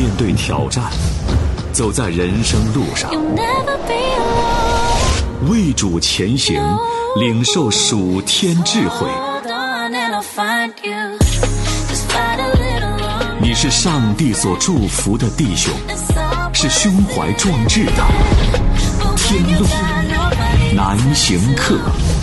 面对挑战，走在人生路上，为主前行，领受属天智慧。你是上帝所祝福的弟兄，是胸怀壮志的天路难行客。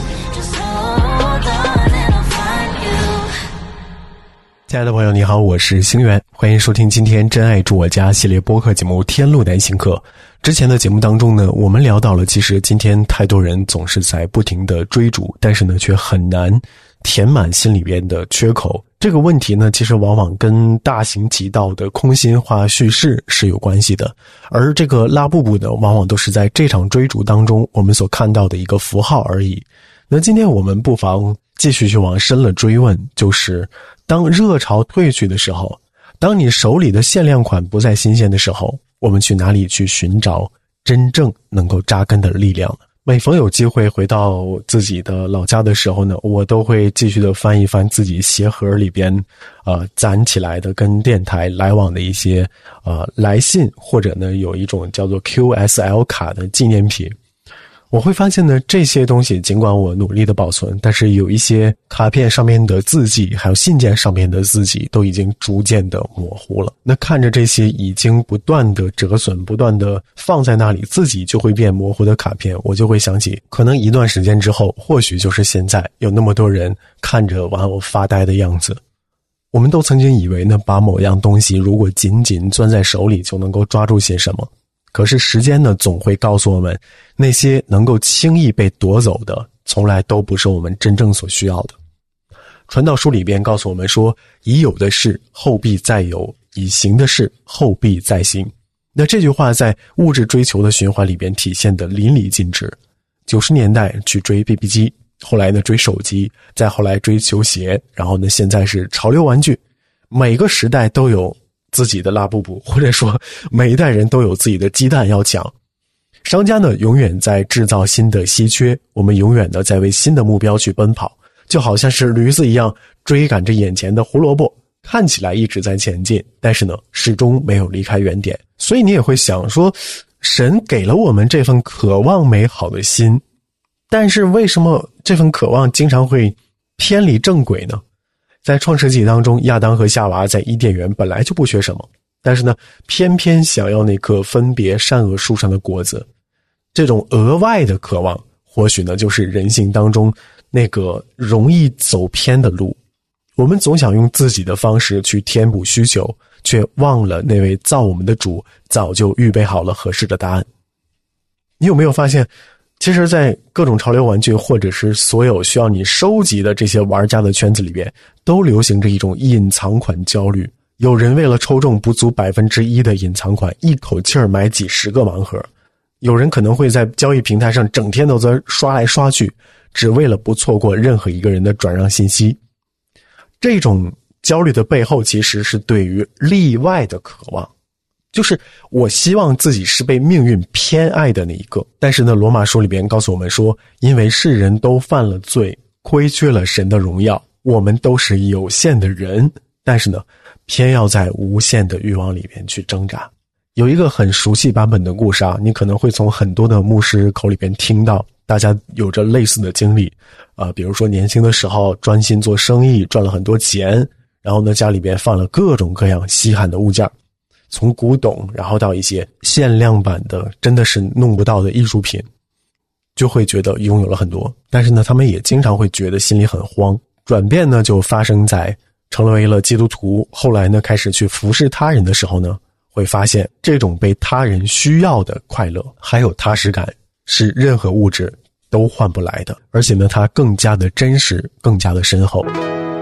亲爱的朋友你好，我是星源，欢迎收听今天真爱住我家系列播客节目天路难行客。之前的节目当中呢，我们聊到了其实今天太多人总是在不停的追逐，但是呢却很难填满心里边的缺口。这个问题呢其实往往跟大行其道的空心化叙事是有关系的，而这个拉布布呢往往都是在这场追逐当中我们所看到的一个符号而已。那今天我们不妨继续去往深了追问，就是当热潮退去的时候，当你手里的限量款不再新鲜的时候，我们去哪里去寻找真正能够扎根的力量呢？每逢有机会回到自己的老家的时候呢，我都会继续的翻一翻自己鞋盒里边攒起来的跟电台来往的一些来信，或者呢有一种叫做 QSL 卡的纪念品。我会发现呢，这些东西尽管我努力的保存，但是有一些卡片上面的字迹还有信件上面的字迹都已经逐渐的模糊了。那看着这些已经不断的折损，不断的放在那里自己就会变模糊的卡片，我就会想起可能一段时间之后，或许就是现在有那么多人看着玩偶发呆的样子。我们都曾经以为呢，把某样东西如果紧紧攥在手里就能够抓住些什么，可是时间呢总会告诉我们，那些能够轻易被夺走的从来都不是我们真正所需要的。传道书里边告诉我们说，已有的事后必再有，已行的事后必再行。那这句话在物质追求的循环里边体现得淋漓尽致。90年代去追 BB 机，后来呢追手机，再后来追球鞋，然后呢现在是潮流玩具。每个时代都有自己的拉布布，或者说每一代人都有自己的鸡蛋要抢。商家呢永远在制造新的稀缺，我们永远的在为新的目标去奔跑，就好像是驴子一样追赶着眼前的胡萝卜，看起来一直在前进，但是呢始终没有离开原点。所以你也会想说，神给了我们这份渴望美好的心，但是为什么这份渴望经常会偏离正轨呢？在创世纪当中，亚当和夏娃在伊甸园本来就不缺什么，但是呢偏偏想要那棵分别善恶树上的果子。这种额外的渴望或许呢就是人性当中那个容易走偏的路。我们总想用自己的方式去填补需求，却忘了那位造我们的主早就预备好了合适的答案。你有没有发现，其实在各种潮流玩具或者是所有需要你收集的这些玩家的圈子里边，都流行着一种隐藏款焦虑。有人为了抽中不足1%的隐藏款，一口气儿买几十个盲盒。有人可能会在交易平台上整天都在刷来刷去，只为了不错过任何一个人的转让信息。这种焦虑的背后其实是对于例外的渴望，就是我希望自己是被命运偏爱的那一个。但是呢，罗马书里边告诉我们说，因为世人都犯了罪，亏缺了神的荣耀，我们都是有限的人，但是呢偏要在无限的欲望里边去挣扎。有一个很熟悉版本的故事啊，你可能会从很多的牧师口里边听到，大家有着类似的经历。比如说年轻的时候专心做生意，赚了很多钱，然后呢家里边放了各种各样稀罕的物件，从古董然后到一些限量版的真的是弄不到的艺术品，就会觉得拥有了很多。但是呢他们也经常会觉得心里很慌。转变呢就发生在成为了基督徒，后来呢开始去服侍他人的时候呢，会发现这种被他人需要的快乐还有踏实感是任何物质都换不来的，而且呢它更加的真实，更加的深厚。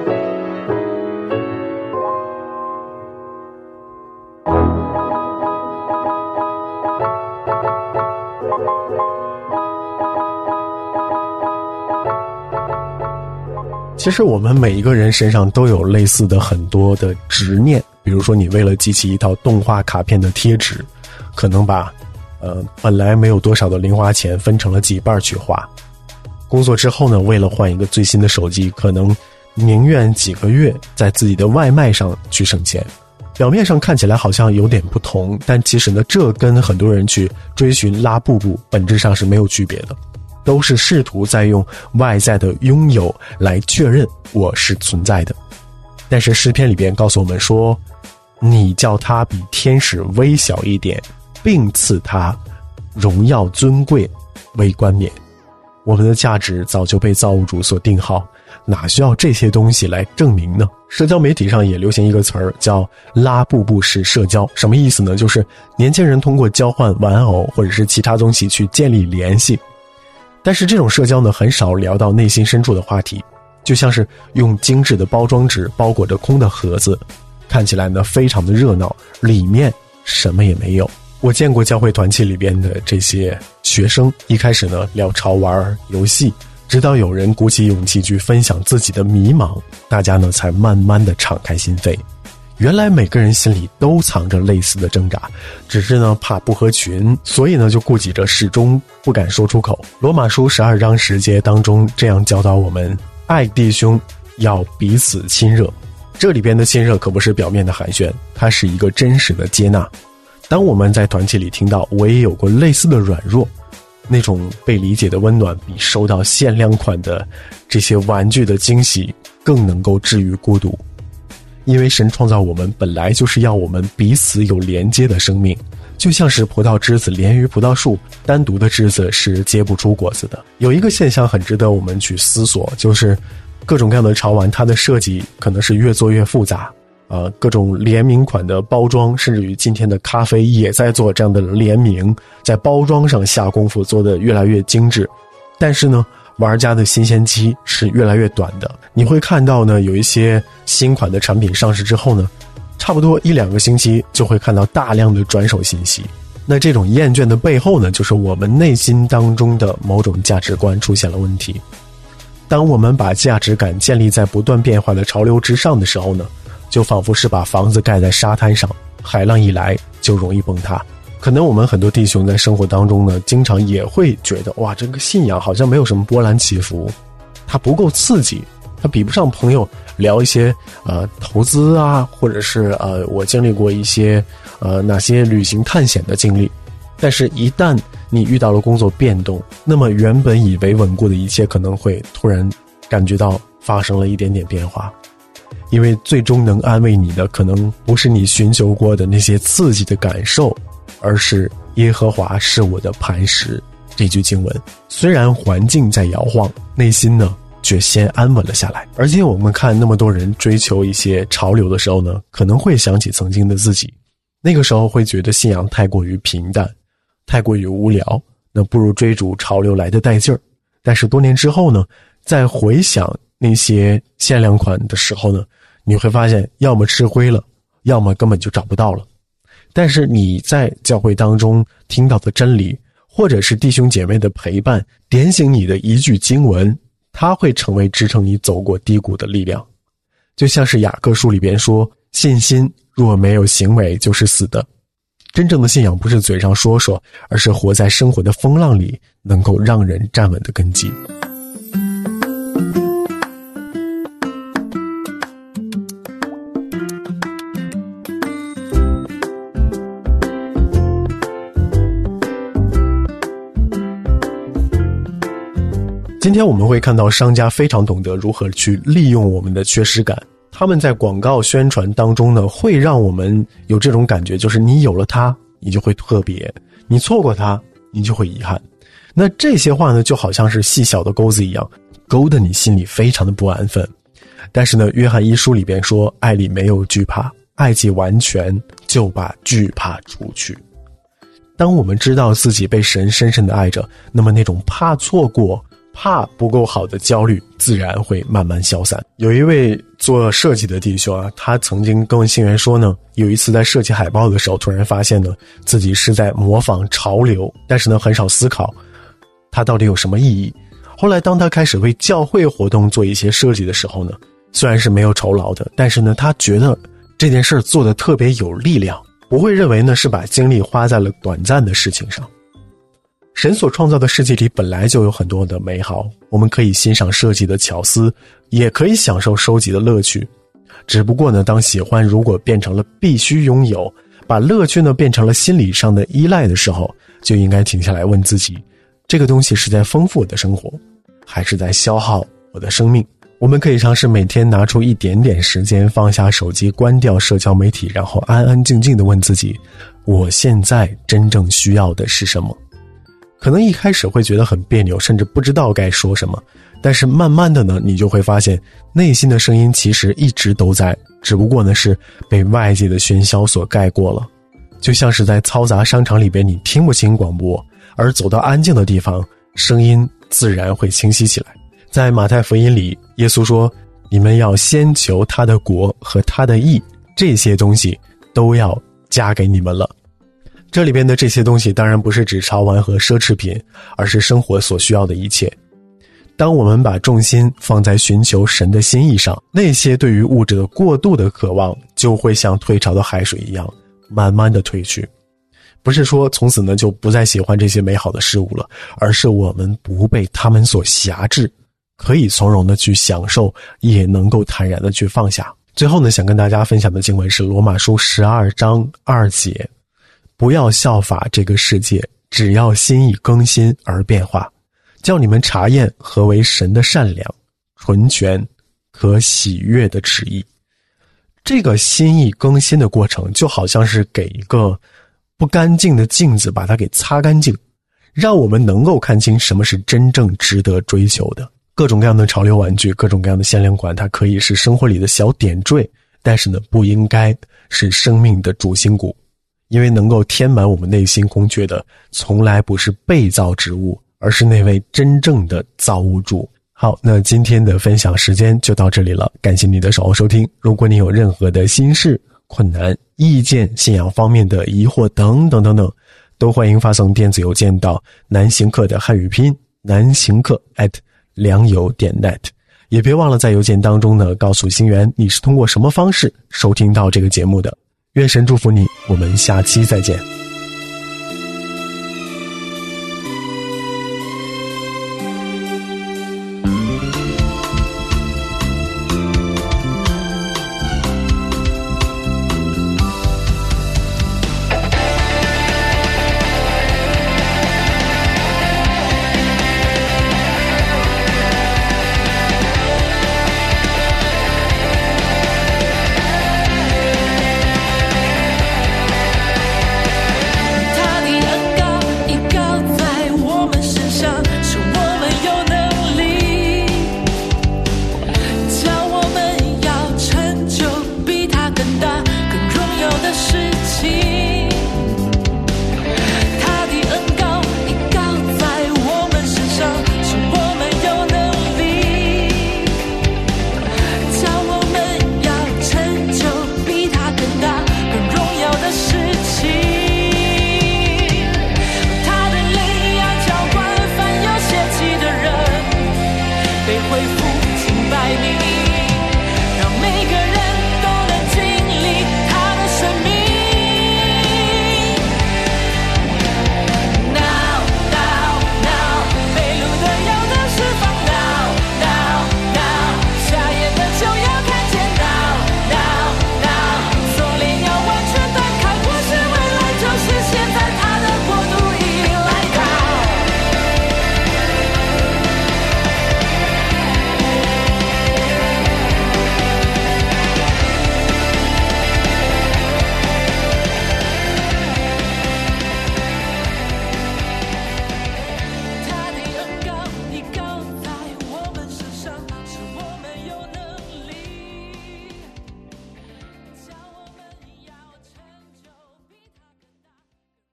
其实我们每一个人身上都有类似的很多的执念，比如说你为了集齐一套动画卡片的贴纸，可能把本来没有多少的零花钱分成了几半去花。工作之后呢，为了换一个最新的手机，可能宁愿几个月在自己的外卖上去省钱。 表面上看起来好像有点不同，但其实呢，这跟很多人去追寻拉布布本质上是没有区别的，都是试图在用外在的拥有来确认我是存在的。但是诗篇里边告诉我们说，你叫他比天使微小一点，并赐他荣耀尊贵为冠冕。我们的价值早就被造物主所定好，哪需要这些东西来证明呢？社交媒体上也流行一个词儿叫拉布布式社交，什么意思呢？就是年轻人通过交换玩偶或者是其他东西去建立联系，但是这种社交呢，很少聊到内心深处的话题，就像是用精致的包装纸包裹着空的盒子，看起来呢非常的热闹，里面什么也没有。我见过教会团契里边的这些学生，一开始呢聊潮玩游戏，直到有人鼓起勇气去分享自己的迷茫，大家呢才慢慢的敞开心扉。原来每个人心里都藏着类似的挣扎，只是呢怕不合群，所以呢就顾忌着始终不敢说出口。罗马书12章10节当中这样教导我们，爱弟兄要彼此亲热。这里边的亲热可不是表面的寒暄，它是一个真实的接纳。当我们在团体里听到我也有过类似的软弱，那种被理解的温暖比收到限量款的这些玩具的惊喜更能够治愈孤独。因为神创造我们本来就是要我们彼此有连接的生命，就像是葡萄枝子连于葡萄树，单独的枝子是结不出果子的。有一个现象很值得我们去思索，就是各种各样的潮玩，它的设计可能是越做越复杂，各种联名款的包装，甚至于今天的咖啡也在做这样的联名，在包装上下功夫，做得越来越精致。但是呢，玩家的新鲜期是越来越短的。你会看到呢，有一些新款的产品上市之后呢，差不多1-2个星期就会看到大量的转手信息。那这种厌倦的背后呢，就是我们内心当中的某种价值观出现了问题。当我们把价值感建立在不断变化的潮流之上的时候呢，就仿佛是把房子盖在沙滩上，海浪一来就容易崩塌。可能我们很多弟兄在生活当中呢，经常也会觉得，哇，这个信仰好像没有什么波澜起伏，它不够刺激，它比不上朋友聊一些投资啊，或者是我经历过一些哪些旅行探险的经历。但是一旦你遇到了工作变动，那么原本以为稳固的一切可能会突然感觉到发生了一点点变化。因为最终能安慰你的可能不是你寻求过的那些刺激的感受，而是耶和华是我的磐石这句经文。虽然环境在摇晃，内心呢却先安稳了下来。而且我们看那么多人追求一些潮流的时候呢，可能会想起曾经的自己，那个时候会觉得信仰太过于平淡，太过于无聊，那不如追逐潮流来的带劲儿。但是多年之后呢，再回想那些限量款的时候呢，你会发现要么吃灰了，要么根本就找不到了。但是你在教会当中听到的真理，或者是弟兄姐妹的陪伴，点醒你的一句经文，它会成为支撑你走过低谷的力量。就像是雅各书里边说，信心若没有行为就是死的。真正的信仰不是嘴上说说，而是活在生活的风浪里，能够让人站稳的根基。今天我们会看到商家非常懂得如何去利用我们的缺失感，他们在广告宣传当中呢，会让我们有这种感觉，就是你有了它，你就会特别，你错过它，你就会遗憾。那这些话呢，就好像是细小的钩子一样，勾得你心里非常的不安分。但是呢，约翰一书里边说，爱里没有惧怕，爱既完全，就把惧怕除去。当我们知道自己被神深深的爱着，那么那种怕错过，怕不够好的焦虑自然会慢慢消散。有一位做设计的弟兄啊，他曾经跟信源说呢，有一次在设计海报的时候，突然发现呢自己是在模仿潮流，但是呢很少思考它到底有什么意义。后来当他开始为教会活动做一些设计的时候呢，虽然是没有酬劳的，但是呢他觉得这件事做得特别有力量，不会认为呢是把精力花在了短暂的事情上。神所创造的世界里本来就有很多的美好，我们可以欣赏设计的巧思，也可以享受收集的乐趣。 只不过呢，当喜欢如果变成了必须拥有，把乐趣呢变成了心理上的依赖的时候，就应该停下来问自己，这个东西是在丰富我的生活，还是在消耗我的生命？我们可以尝试每天拿出一点点时间，放下手机，关掉社交媒体，然后安安静静地问自己，我现在真正需要的是什么？可能一开始会觉得很别扭，甚至不知道该说什么，但是慢慢的呢，你就会发现内心的声音其实一直都在，只不过呢是被外界的喧嚣所盖过了。就像是在嘈杂商场里边，你听不清广播，而走到安静的地方，声音自然会清晰起来。在马太福音里，耶稣说，你们要先求他的国和他的义，这些东西都要加给你们了。这里边的这些东西当然不是指潮玩和奢侈品，而是生活所需要的一切。当我们把重心放在寻求神的心意上，那些对于物质的过度的渴望就会像退潮的海水一样慢慢的退去。不是说从此呢就不再喜欢这些美好的事物了，而是我们不被他们所辖制，可以从容的去享受，也能够坦然的去放下。最后呢，想跟大家分享的经文是罗马书12章2节，不要效法这个世界，只要心意更新而变化，叫你们查验何为神的善良、纯全、可喜悦的旨意。这个心意更新的过程，就好像是给一个不干净的镜子把它给擦干净，让我们能够看清什么是真正值得追求的。各种各样的潮流玩具，各种各样的限量款，它可以是生活里的小点缀，但是呢，不应该是生命的主心骨。因为能够填满我们内心空缺的，从来不是被造之物，而是那位真正的造物主。好，那今天的分享时间就到这里了，感谢你的守候收听。如果你有任何的心事、困难、意见、信仰方面的疑惑等等等等，都欢迎发送电子邮件到南行客的汉语拼南行客@良友.net， 也别忘了在邮件当中呢告诉星源你是通过什么方式收听到这个节目的。愿神祝福你，我们下期再见。